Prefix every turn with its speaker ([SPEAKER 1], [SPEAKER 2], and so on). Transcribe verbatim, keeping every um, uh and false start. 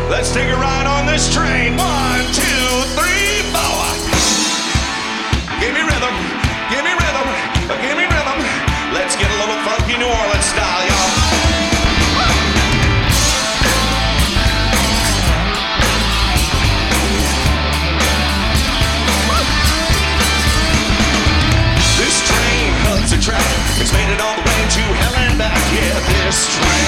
[SPEAKER 1] Let's take a ride on this train. One, two, three, four. Give me rhythm, give me rhythm, give me rhythm. Let's get a little funky New Orleans style, y'all. This train hugs a track. It's made it all the way to hell and back. Yeah, this train